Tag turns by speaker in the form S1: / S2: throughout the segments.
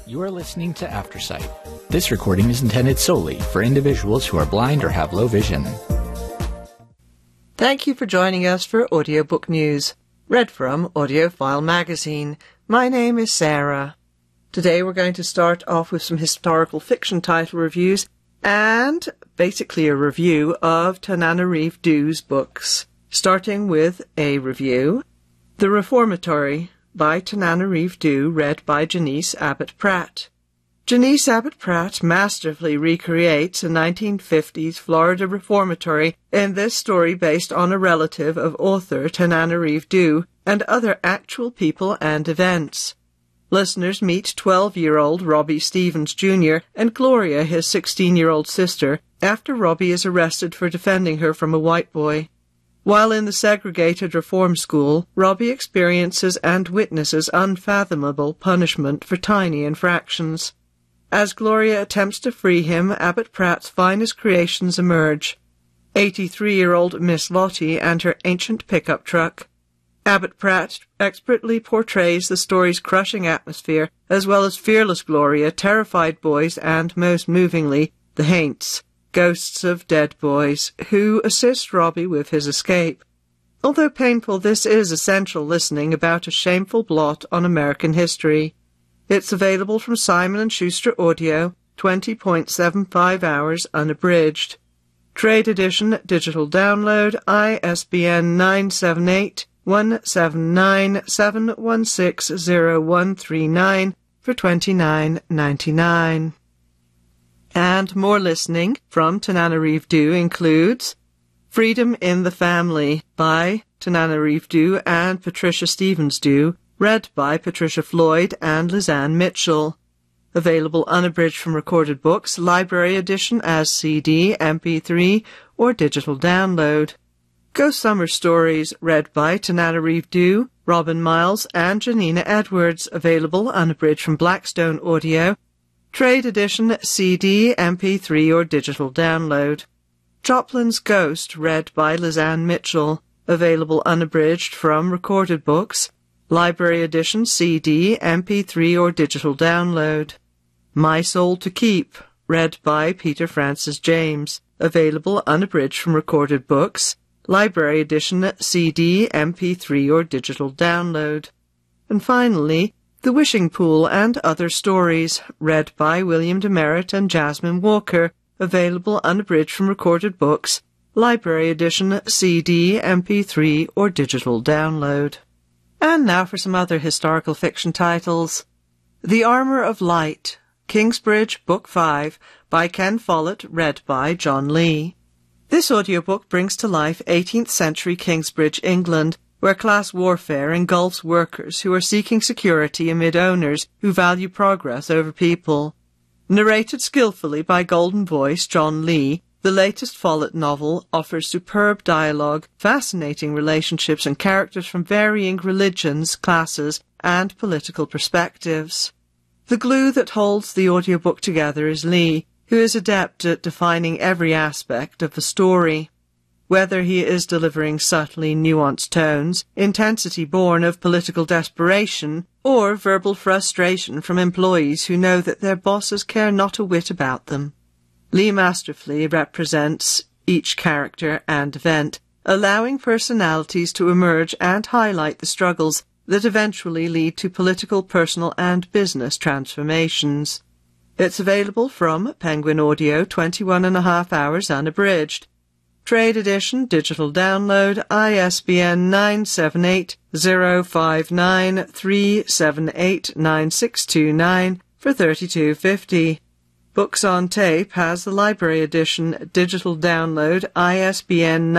S1: You are listening to Aftersight. This recording is intended solely for individuals who are blind or have low vision.
S2: Thank you for joining us for Audiobook News, read from Audiophile Magazine. My name is Sarah. Today we're going to start off with some historical fiction title reviews and basically a review of Tananarive Dhu's books, starting with a review, The Reformatory by Tananarive Dhu, read by Janice Abbott Pratt. Janice Abbott Pratt masterfully recreates a 1950s Florida reformatory in this story based on a relative of author Tananarive Dhu and other actual people and events. Listeners meet 12-year-old Robbie Stevens Jr. and Gloria, his 16-year-old sister, after Robbie is arrested for defending her from a white boy. While in the segregated reform school, Robbie experiences and witnesses unfathomable punishment for tiny infractions. As Gloria attempts to free him, Abbott Pratt's finest creations emerge. 83-year-old Miss Lottie and her ancient pickup truck. Abbott Pratt expertly portrays the story's crushing atmosphere, as well as fearless Gloria, terrified boys, and, most movingly, the Haints, ghosts of dead boys, who assist Robbie with his escape. Although painful, this is essential listening about a shameful blot on American history. It's available from Simon & Schuster Audio, 20.75 hours unabridged. Trade edition, digital download, ISBN 978-179-716-0139 for $29.99. And more listening from Tananarive Dhu includes Freedom in the Family by Tananarive Dhu and Patricia Stevens Dhu, read by Patricia Floyd and Lizanne Mitchell. Available unabridged from Recorded Books, library edition as CD, MP3, or digital download. Ghost Summer Stories, read by Tananarive Dhu, Robin Miles, and Janina Edwards. Available unabridged from Blackstone Audio. Trade edition, CD, MP3, or digital download. Joplin's Ghost, read by Lizanne Mitchell. Available unabridged from Recorded Books, library edition, CD, MP3, or digital download. My Soul to Keep, read by Peter Francis James. Available unabridged from Recorded Books, library edition, CD, MP3, or digital download. And finally, The Wishing Pool and Other Stories, read by William Demerit and Jasmine Walker. Available unabridged from Recorded Books, library edition, CD, MP3, or digital download. And now for some other historical fiction titles. The Armour of Light, Kingsbridge, Book 5, by Ken Follett, read by John Lee. This audiobook brings to life 18th century Kingsbridge, England, where class warfare engulfs workers who are seeking security amid owners who value progress over people. Narrated skillfully by golden voice John Lee, the latest Follett novel offers superb dialogue, fascinating relationships, and characters from varying religions, classes, and political perspectives. The glue that holds the audiobook together is Lee, who is adept at defining every aspect of the story. Whether he is delivering subtly nuanced tones, intensity born of political desperation, or verbal frustration from employees who know that their bosses care not a whit about them. Lee masterfully represents each character and event, allowing personalities to emerge and highlight the struggles that eventually lead to political, personal, and business transformations. It's available from Penguin Audio, 21.5 hours unabridged. Trade edition, digital download, ISBN 978-059-378-9629 for $32.50. Books on Tape has the library edition, digital download, ISBN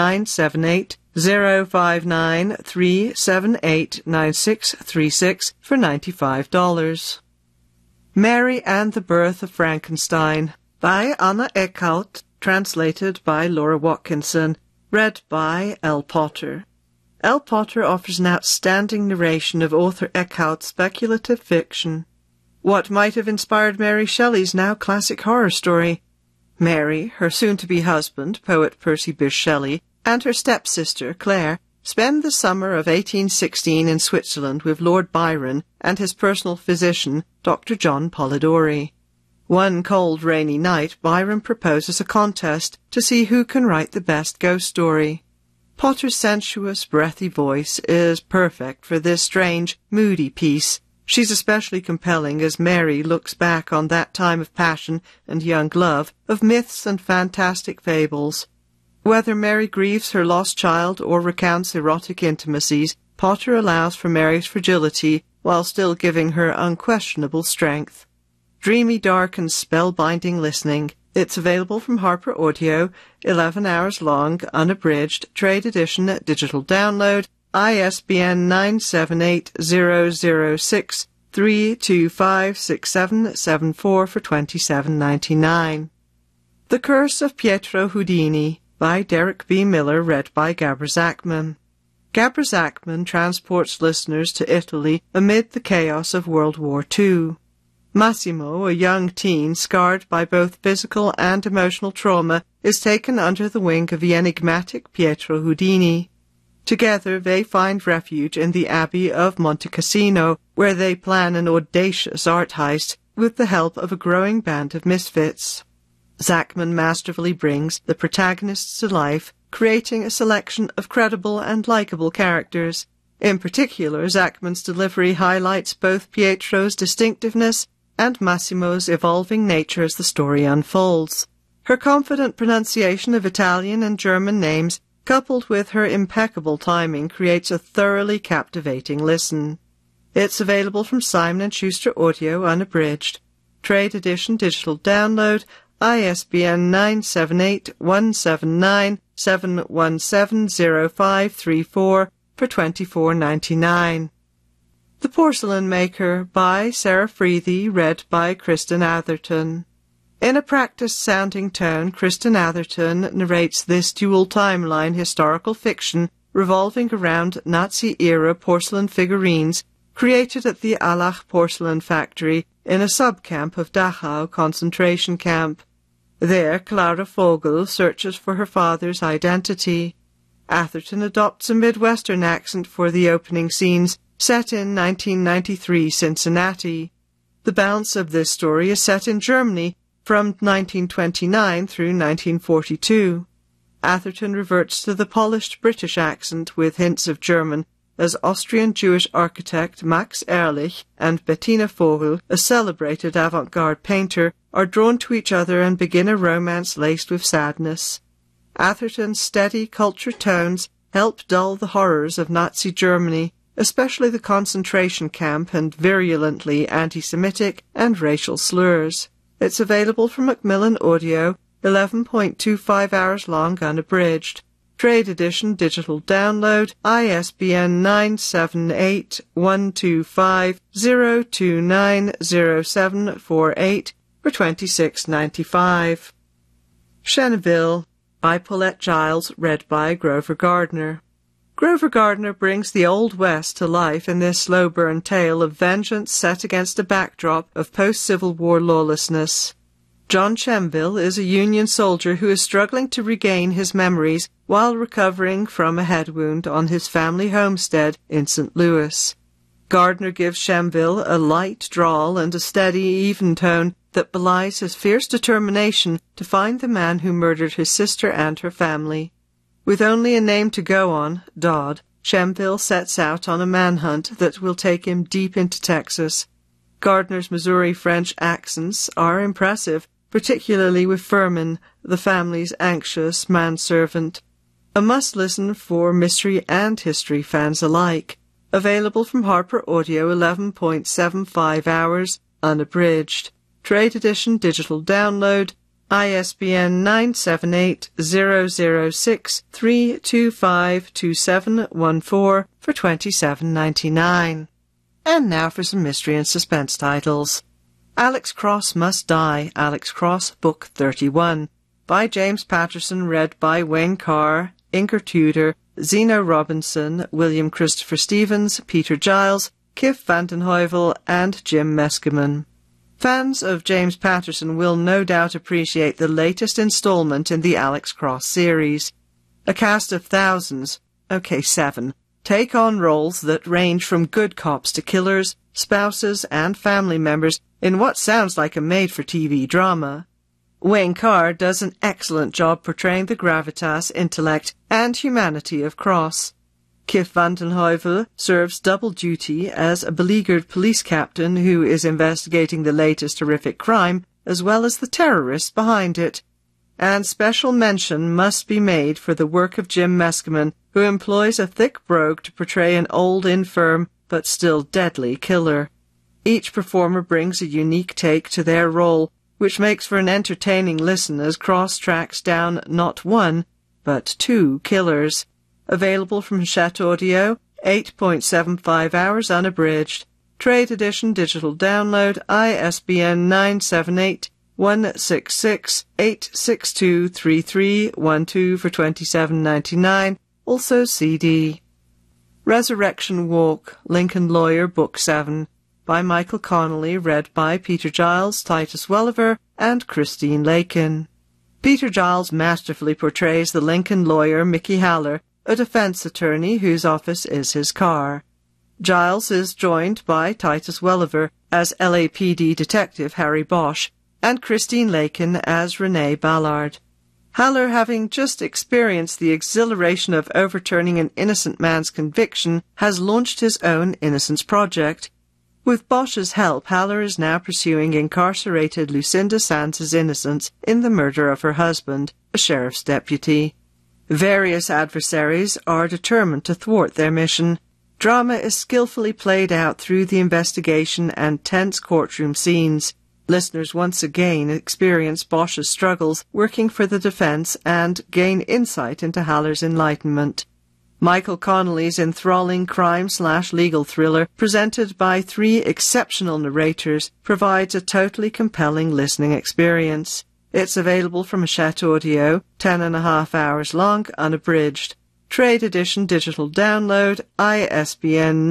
S2: 978-059-378-9636 for $95. Mary and the Birth of Frankenstein by Anna Eckhout, translated by Laura Watkinson, read by L. Potter. L. Potter offers an outstanding narration of author Eckhout's speculative fiction. What might have inspired Mary Shelley's now classic horror story? Mary, her soon-to-be husband, poet Percy Bysshe Shelley, and her stepsister, Claire, spend the summer of 1816 in Switzerland with Lord Byron and his personal physician, Dr. John Polidori. One cold, rainy night, Byron proposes a contest to see who can write the best ghost story. Potter's sensuous, breathy voice is perfect for this strange, moody piece. She's especially compelling as Mary looks back on that time of passion and young love, of myths and fantastic fables. Whether Mary grieves her lost child or recounts erotic intimacies, Potter allows for Mary's fragility while still giving her unquestionable strength. Dreamy, dark, and spellbinding listening. It's available from Harper Audio, 11 hours long, unabridged, trade edition, digital download, ISBN 978-006-3256774 for $27.99. The Curse of Pietro Houdini by Derek B. Miller, read by Gabra Zachman. Gabra Zachman transports listeners to Italy amid the chaos of World War II. Massimo, a young teen scarred by both physical and emotional trauma, is taken under the wing of the enigmatic Pietro Houdini. Together they find refuge in the Abbey of Monte Cassino, where they plan an audacious art heist with the help of a growing band of misfits. Zachman masterfully brings the protagonists to life, creating a selection of credible and likable characters. In particular, Zachman's delivery highlights both Pietro's distinctiveness and Massimo's evolving nature as the story unfolds. Her confident pronunciation of Italian and German names, coupled with her impeccable timing, creates a thoroughly captivating listen. It's available from Simon & Schuster Audio, unabridged. Trade edition, digital download, ISBN 978-179-7170534 for $24.99. The Porcelain Maker by Sarah Freethy, read by Kristen Atherton. In a practiced-sounding tone, Kristen Atherton narrates this dual timeline historical fiction revolving around Nazi-era porcelain figurines created at the Allach porcelain factory in a subcamp of Dachau concentration camp. There, Clara Vogel searches for her father's identity. Atherton adopts a Midwestern accent for the opening scenes, set in 1993 Cincinnati. The balance of this story is set in Germany from 1929 through 1942. Atherton reverts to the polished British accent with hints of German, as Austrian-Jewish architect Max Ehrlich and Bettina Vogel, a celebrated avant-garde painter, are drawn to each other and begin a romance laced with sadness. Atherton's steady, cultured tones help dull the horrors of Nazi Germany, especially the concentration camp and virulently anti-Semitic and racial slurs. It's available from Macmillan Audio, 11.25 hours long, unabridged. Trade edition, digital download, ISBN 978-125-0290748 for $26.95. Sheneville by Paulette Giles, read by Grover Gardner. Grover Gardner brings the Old West to life in this slow-burn tale of vengeance set against a backdrop of post-Civil War lawlessness. John Sheneville is a Union soldier who is struggling to regain his memories while recovering from a head wound on his family homestead in St. Louis. Gardner gives Sheneville a light drawl and a steady, even tone that belies his fierce determination to find the man who murdered his sister and her family. With only a name to go on, Dodd, Sheneville sets out on a manhunt that will take him deep into Texas. Gardner's Missouri-French accents are impressive, particularly with Furman, the family's anxious manservant. A must-listen for mystery and history fans alike. Available from Harper Audio, 11.75 hours, unabridged. Trade edition, digital download, ISBN 978-006-3252714 for $27.99. And now for some mystery and suspense titles. Alex Cross Must Die, Alex Cross, Book 31, by James Patterson, read by Wayne Carr, Inker Tudor, Zeno Robinson, William Christopher Stevens, Peter Giles, Kif Vanden Heuvel, and Jim Meskimen. Fans of James Patterson will no doubt appreciate the latest installment in the Alex Cross series. A cast of thousands, 7, take on roles that range from good cops to killers, spouses, and family members in what sounds like a made-for-TV drama. Wayne Carr does an excellent job portraying the gravitas, intellect, and humanity of Cross. Kif van den Heuvel serves double duty as a beleaguered police captain who is investigating the latest horrific crime, as well as the terrorists behind it. And special mention must be made for the work of Jim Meskimen, who employs a thick brogue to portray an old, infirm, but still deadly killer. Each performer brings a unique take to their role, which makes for an entertaining listen as Cross tracks down not one, but two killers. Available from Hachette Audio, 8.75 hours unabridged. Trade edition digital download, ISBN 978-166-862-3312 for $27.99, also CD. Resurrection Walk, Lincoln Lawyer, Book 7, by Michael Connolly, read by Peter Giles, Titus Welliver, and Christine Lakin. Peter Giles masterfully portrays the Lincoln lawyer Mickey Haller, a defense attorney whose office is his car. Giles is joined by Titus Welliver as LAPD detective Harry Bosch, and Christine Lakin as Renee Ballard. Haller, having just experienced the exhilaration of overturning an innocent man's conviction, has launched his own Innocence Project. With Bosch's help, Haller is now pursuing incarcerated Lucinda Sands' innocence in the murder of her husband, a sheriff's deputy. Various adversaries are determined to thwart their mission. Drama is skillfully played out through the investigation and tense courtroom scenes. Listeners once again experience Bosch's struggles working for the defense and gain insight into Haller's enlightenment. Michael Connolly's enthralling crime/legal thriller, presented by three exceptional narrators, provides a totally compelling listening experience. It's available from Hachette Audio, 10.5 hours long, unabridged. Trade edition digital download, ISBN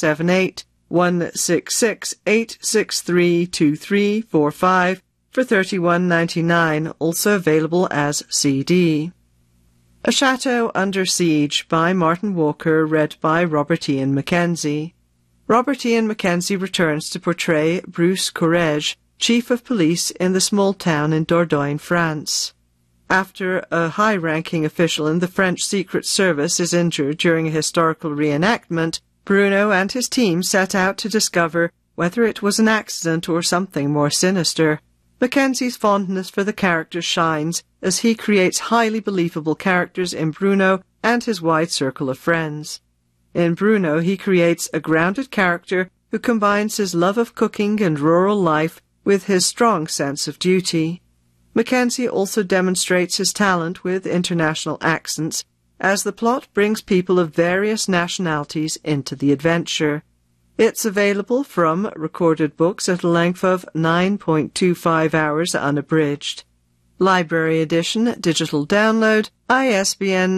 S2: 978-166-863-2345 for $31.99, also available as CD. A Chateau Under Siege by Martin Walker, read by Robert Ian Mackenzie. Robert Ian Mackenzie returns to portray Bruce Courrèges, Chief of Police in the small town in Dordogne, France. After a high-ranking official in the French Secret Service is injured during a historical reenactment, Bruno and his team set out to discover whether it was an accident or something more sinister. Mackenzie's fondness for the character shines as he creates highly believable characters in Bruno and his wide circle of friends. In Bruno, he creates a grounded character who combines his love of cooking and rural life with his strong sense of duty. Mackenzie also demonstrates his talent with international accents, as the plot brings people of various nationalities into the adventure. It's available from Recorded Books at a length of 9.25 hours unabridged. Library edition, digital download, ISBN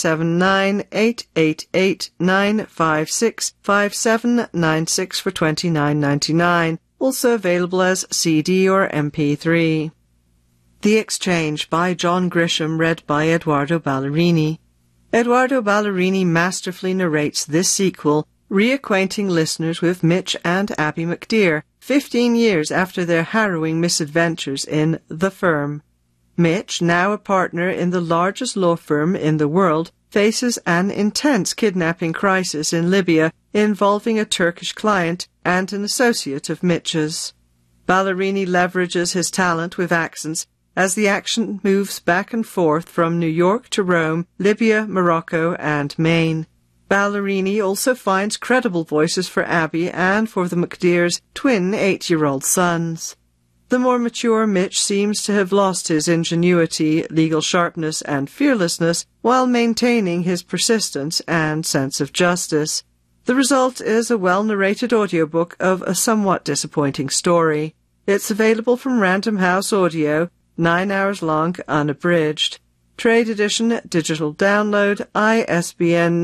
S2: 979-888-956-5796 for $29.99, also available as CD or MP3. The Exchange by John Grisham, read by Eduardo Ballerini. Eduardo Ballerini masterfully narrates this sequel, reacquainting listeners with Mitch and Abby McDear, 15 years after their harrowing misadventures in The Firm. Mitch, now a partner in the largest law firm in the world, faces an intense kidnapping crisis in Libya involving a Turkish client and an associate of Mitch's. Ballerini leverages his talent with accents as the action moves back and forth from New York to Rome, Libya, Morocco, and Maine. Ballerini also finds credible voices for Abby and for the McDears' twin 8-year-old sons. The more mature Mitch seems to have lost his ingenuity, legal sharpness, and fearlessness while maintaining his persistence and sense of justice. The result is a well-narrated audiobook of a somewhat disappointing story. It's available from Random House Audio, 9 hours long, unabridged. Trade edition, digital download, ISBN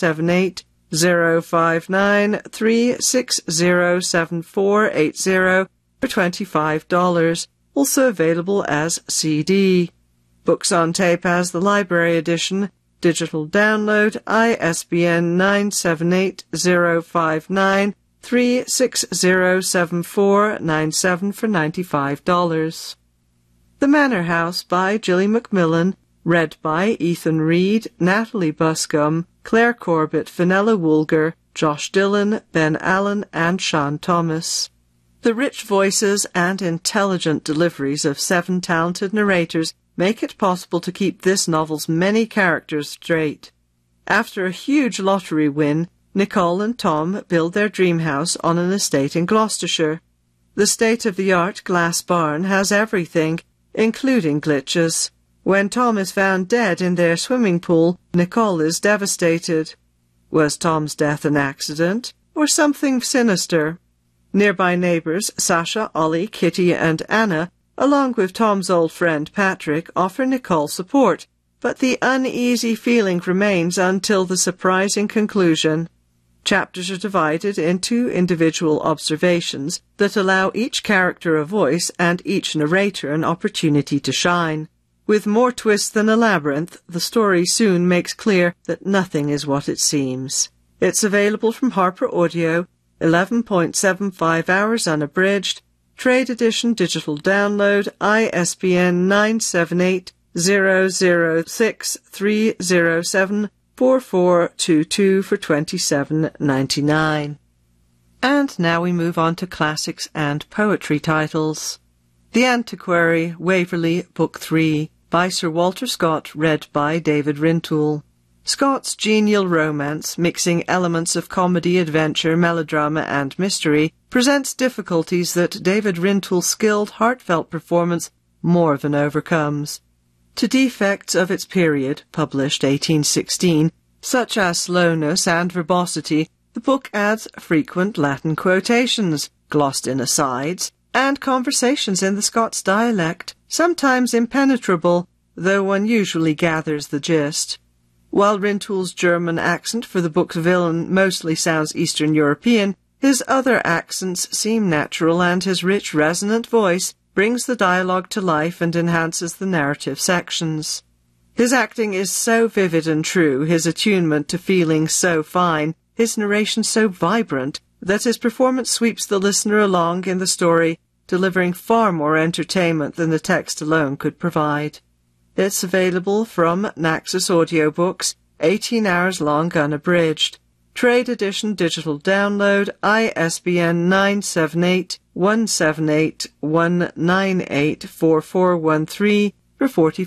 S2: 978-059-3607480 for $25, also available as CD. Books on Tape has the library edition, digital download, ISBN 978-059-3607497 for $95. The Manor House by Gilly Macmillan, read by Ethan Reed, Natalie Buscombe, Claire Corbett, Fenella Woolger, Josh Dillon, Ben Allen, and Sean Thomas. The rich voices and intelligent deliveries of 7 talented narrators make it possible to keep this novel's many characters straight. After a huge lottery win, Nicole and Tom build their dream house on an estate in Gloucestershire. The state-of-the-art glass barn has everything, including glitches. When Tom is found dead in their swimming pool, Nicole is devastated. Was Tom's death an accident, or something sinister? Nearby neighbours Sasha, Ollie, Kitty, and Anna, along with Tom's old friend Patrick, offer Nicole support, but the uneasy feeling remains until the surprising conclusion. Chapters are divided into individual observations that allow each character a voice and each narrator an opportunity to shine. With more twists than a labyrinth, the story soon makes clear that nothing is what it seems. It's available from Harper Audio, 11.75 hours unabridged, Trade Edition digital download, ISBN 978-006-307-4422 for $27.99. And now we move on to classics and poetry titles. The Antiquary, Waverley, Book 3, by Sir Walter Scott, read by David Rintoul. Scott's genial romance, mixing elements of comedy, adventure, melodrama, and mystery, presents difficulties that David Rintoul's skilled, heartfelt performance more than overcomes. To defects of its period, published 1816, such as slowness and verbosity, the book adds frequent Latin quotations, glossed in asides, and conversations in the Scots dialect, sometimes impenetrable, though one usually gathers the gist. While Rintoul's German accent for the book's villain mostly sounds Eastern European, his other accents seem natural, and his rich, resonant voice brings the dialogue to life and enhances the narrative sections. His acting is so vivid and true, his attunement to feeling so fine, his narration so vibrant, that his performance sweeps the listener along in the story, delivering far more entertainment than the text alone could provide. It's available from Naxos Audiobooks, 18 hours long unabridged. Trade Edition digital download, ISBN 978-178-198-4413 for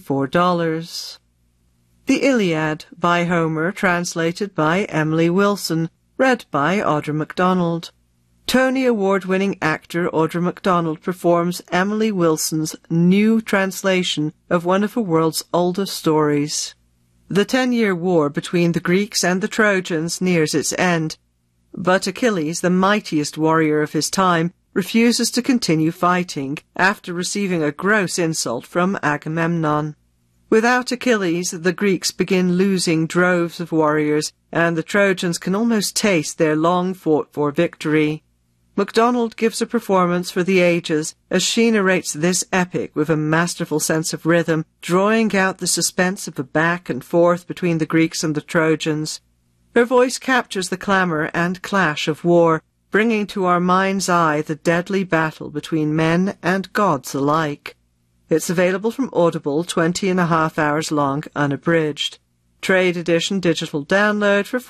S2: $44. The Iliad by Homer, translated by Emily Wilson, read by Audra MacDonald. Tony Award-winning actor Audra MacDonald performs Emily Wilson's new translation of one of the world's oldest stories. The 10-year war between the Greeks and the Trojans nears its end, but Achilles, the mightiest warrior of his time, refuses to continue fighting after receiving a gross insult from Agamemnon. Without Achilles, the Greeks begin losing droves of warriors, and the Trojans can almost taste their long-fought-for victory. MacDonald gives a performance for the ages as she narrates this epic with a masterful sense of rhythm, drawing out the suspense of the back and forth between the Greeks and the Trojans. Her voice captures the clamour and clash of war, bringing to our mind's eye the deadly battle between men and gods alike. It's available from Audible, 20.5 hours long, unabridged. Trade Edition digital download for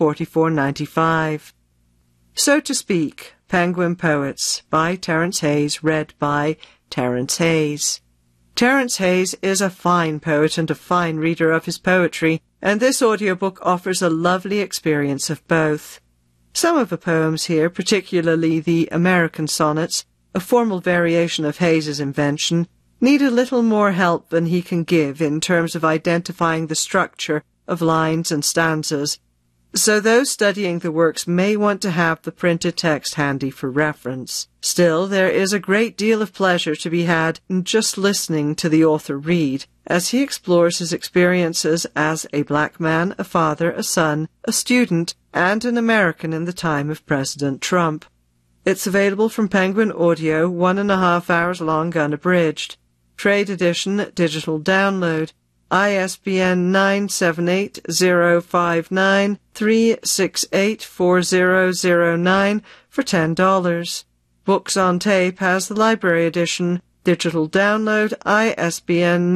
S2: $44.95. So to Speak, Penguin Poets, by Terence Hayes, read by Terence Hayes. Terence Hayes is a fine poet and a fine reader of his poetry, and this audiobook offers a lovely experience of both. Some of the poems here, particularly the American sonnets, a formal variation of Hayes's invention, need a little more help than he can give in terms of identifying the structure of lines and stanzas, so those studying the works may want to have the printed text handy for reference. Still, there is a great deal of pleasure to be had in just listening to the author read, as he explores his experiences as a black man, a father, a son, a student, and an American in the time of President Trump. It's available from Penguin Audio, 1.5 hours long unabridged. Trade Edition digital download, ISBN 978-059-368-4009 for $10. Books on Tape has the library edition. Digital download ISBN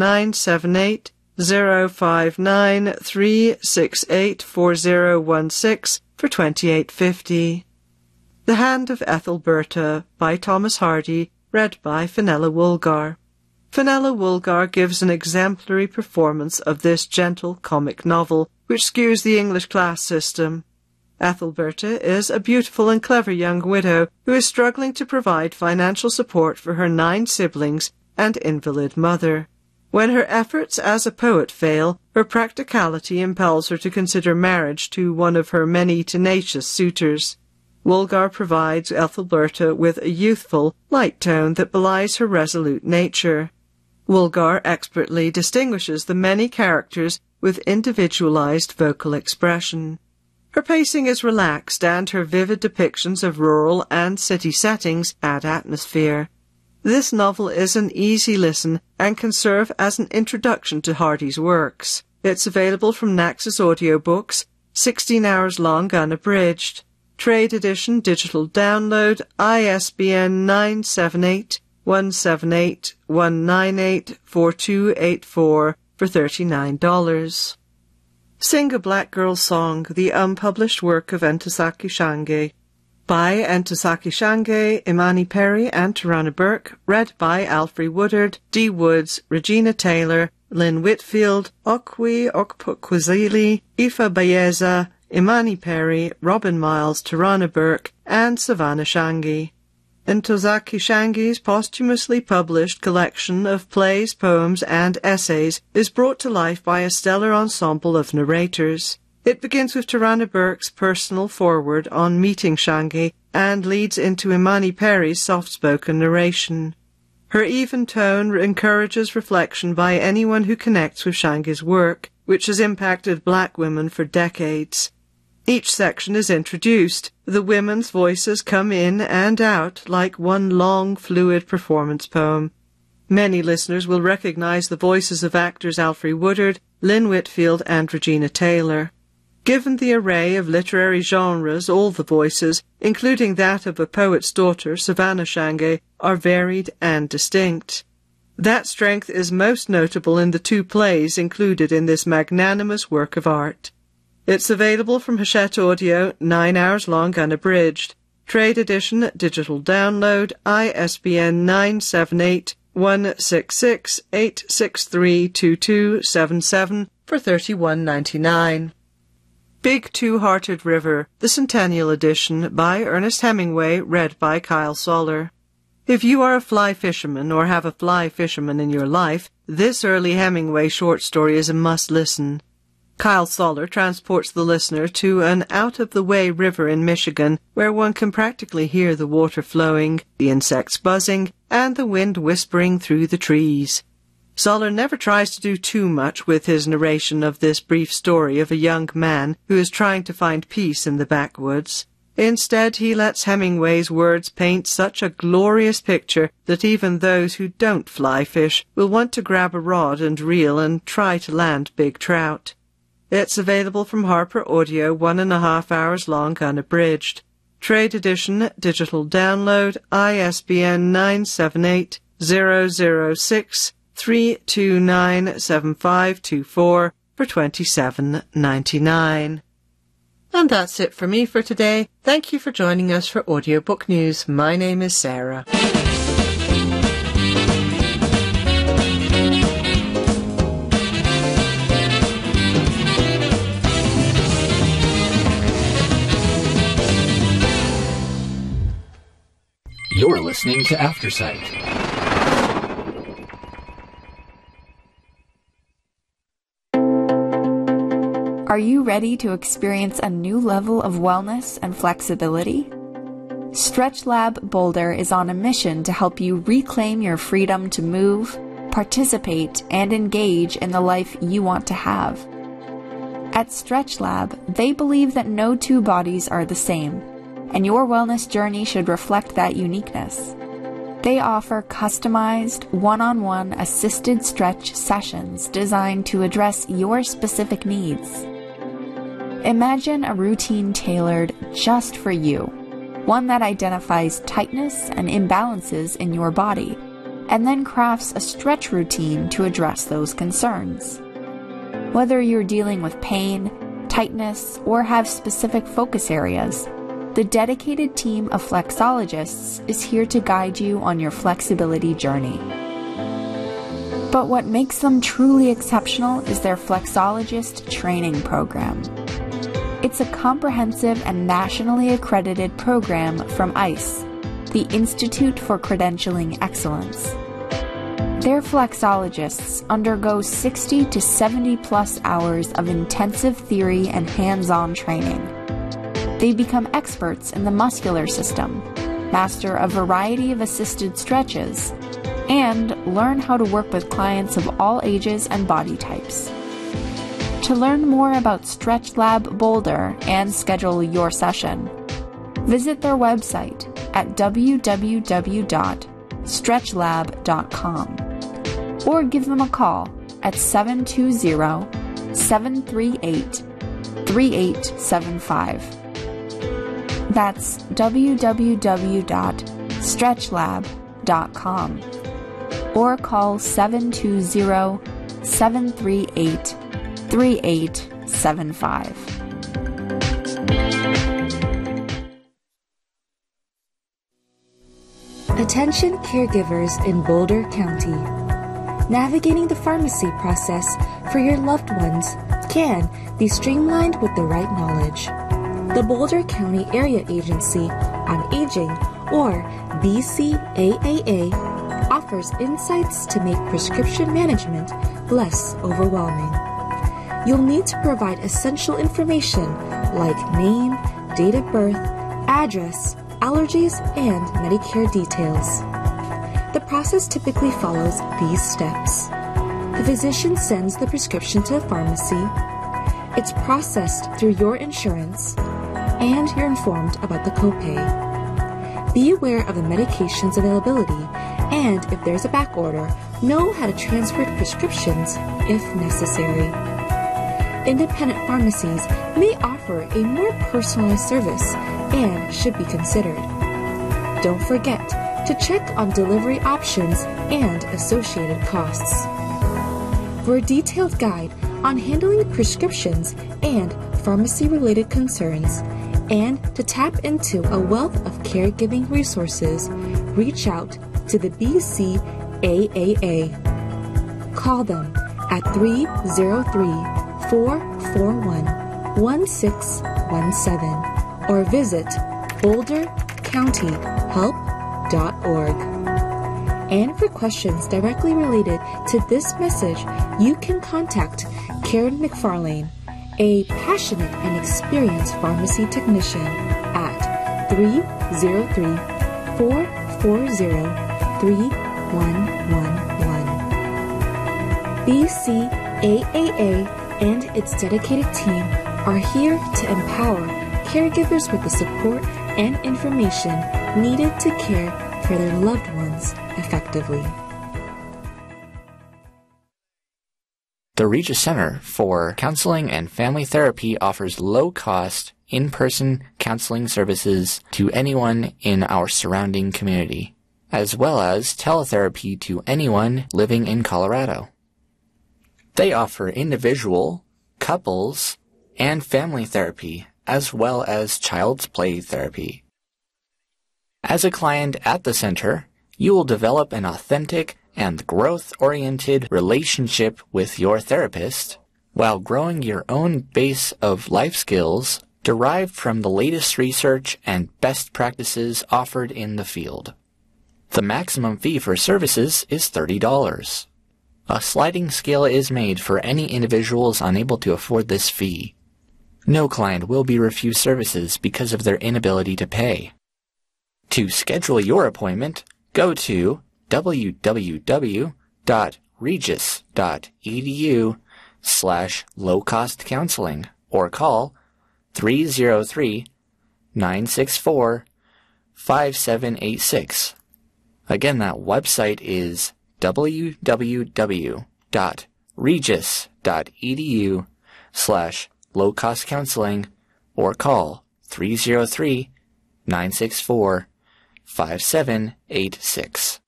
S2: 978-059-368-4016 for $28.50. The Hand of Ethelberta by Thomas Hardy, read by Fenella Woolgar. Fenella Woolgar gives an exemplary performance of this gentle comic novel, which skews the English class system. Ethelberta is a beautiful and clever young widow who is struggling to provide financial support for her 9 siblings and invalid mother. When her efforts as a poet fail, her practicality impels her to consider marriage to one of her many tenacious suitors. Woolgar provides Ethelberta with a youthful, light tone that belies her resolute nature. Woolgar expertly distinguishes the many characters with individualized vocal expression. Her pacing is relaxed, and her vivid depictions of rural and city settings add atmosphere. This novel is an easy listen and can serve as an introduction to Hardy's works. It's available from Naxos Audiobooks, 16 hours long unabridged. Trade edition digital download ISBN 978-178-198-4284 for $39. Sing a Black Girl's Song, the unpublished work of Ntozake Shange. By Ntozake Shange, Imani Perry, and Tarana Burke. Read by Alfre Woodard, D. Woods, Regina Taylor, Lynn Whitfield, Okwi Okpukwazili, Ifa Bayeza, Imani Perry, Robin Miles, Tarana Burke, and Savannah Shange. Ntozake Shange's posthumously published collection of plays, poems, and essays is brought to life by a stellar ensemble of narrators. It begins with Tarana Burke's personal foreword on meeting Shange and leads into Imani Perry's soft-spoken narration. Her even tone encourages reflection by anyone who connects with Shange's work, which has impacted black women for decades. Each section is introduced. The women's voices come in and out like one long, fluid performance poem. Many listeners will recognize the voices of actors Alfre Woodard, Lynn Whitfield, and Regina Taylor. Given the array of literary genres, all the voices, including that of a poet's daughter, Savannah Shange, are varied and distinct. That strength is most notable in the 2 plays included in this magnanimous work of art. It's available from Hachette Audio, 9 hours long unabridged. Trade edition, digital download, ISBN 978-166-863-2277 for $31.99. Big Two-Hearted River, the Centennial Edition, by Ernest Hemingway, read by Kyle Soller. If you are a fly fisherman or have a fly fisherman in your life, this early Hemingway short story is a must-listen. Kyle Soller transports the listener to an out-of-the-way river in Michigan where one can practically hear the water flowing, the insects buzzing, and the wind whispering through the trees. Soller never tries to do too much with his narration of this brief story of a young man who is trying to find peace in the backwoods. Instead, he lets Hemingway's words paint such a glorious picture that even those who don't fly fish will want to grab a rod and reel and try to land big trout. It's available from Harper Audio, 1.5 hours long unabridged. Trade edition, digital download, ISBN 978-006-329-7524 for $27.99. And that's it for me for today. Thank you for joining us for Audiobook News. My name is Sarah.
S1: You're listening to Aftersight.
S3: Are you ready to experience a new level of wellness and flexibility? StretchLab Boulder is on a mission to help you reclaim your freedom to move, participate, and engage in the life you want to have. At StretchLab, they believe that no 2 bodies are the same, and your wellness journey should reflect that uniqueness. They offer customized, one-on-one assisted stretch sessions designed to address your specific needs. Imagine a routine tailored just for you, one that identifies tightness and imbalances in your body, and then crafts a stretch routine to address those concerns. Whether you're dealing with pain, tightness, or have specific focus areas, the dedicated team of flexologists is here to guide you on your flexibility journey. But what makes them truly exceptional is their flexologist training program. It's a comprehensive and nationally accredited program from ICE, the Institute for Credentialing Excellence. Their flexologists undergo 60 to 70 plus hours of intensive theory and hands-on training. They become experts in the muscular system, master a variety of assisted stretches, and learn how to work with clients of all ages and body types. To learn more about StretchLab Boulder and schedule your session, visit their website at www.stretchlab.com or give them a call at 720-738-3875. That's www.stretchlab.com or call 720-738-3875.
S4: Attention caregivers in Boulder County. Navigating the pharmacy process for your loved ones can be streamlined with the right knowledge. The Boulder County Area Agency on Aging, or BCAAA, offers insights to make prescription management less overwhelming. You'll need to provide essential information like name, date of birth, address, allergies, and Medicare details. The process typically follows these steps. The physician sends the prescription to a pharmacy. It's processed through your insurance, and you're informed about the copay. Be aware of the medication's availability, and if there's a back order, know how to transfer prescriptions if necessary. Independent pharmacies may offer a more personalized service and should be considered. Don't forget to check on delivery options and associated costs. For a detailed guide on handling prescriptions and pharmacy-related concerns, and to tap into a wealth of caregiving resources, reach out to the BCAAA. Call them at 303-441-1617 or visit bouldercountyhelp.org. And for questions directly related to this message, you can contact Karen McFarlane, a passionate and experienced pharmacy technician, at 303-440-3111. BCAAA and its dedicated team are here to empower caregivers with the support and information needed to care for their loved ones effectively.
S1: The Regis Center for Counseling and Family Therapy offers low-cost, in-person counseling services to anyone in our surrounding community, as well as teletherapy to anyone living in Colorado. They offer individual, couples, and family therapy, as well as child's play therapy. As a client at the center, you will develop an authentic and growth-oriented relationship with your therapist while growing your own base of life skills derived from the latest research and best practices offered in the field. The maximum fee for services is $30. A sliding scale is made for any individuals unable to afford this fee. No client will be refused services because of their inability to pay. To schedule your appointment, go to www.regis.edu/low-cost-counseling or call 303-964-5786. Again, that website is www.regis.edu/low-cost-counseling or call 303-964-5786.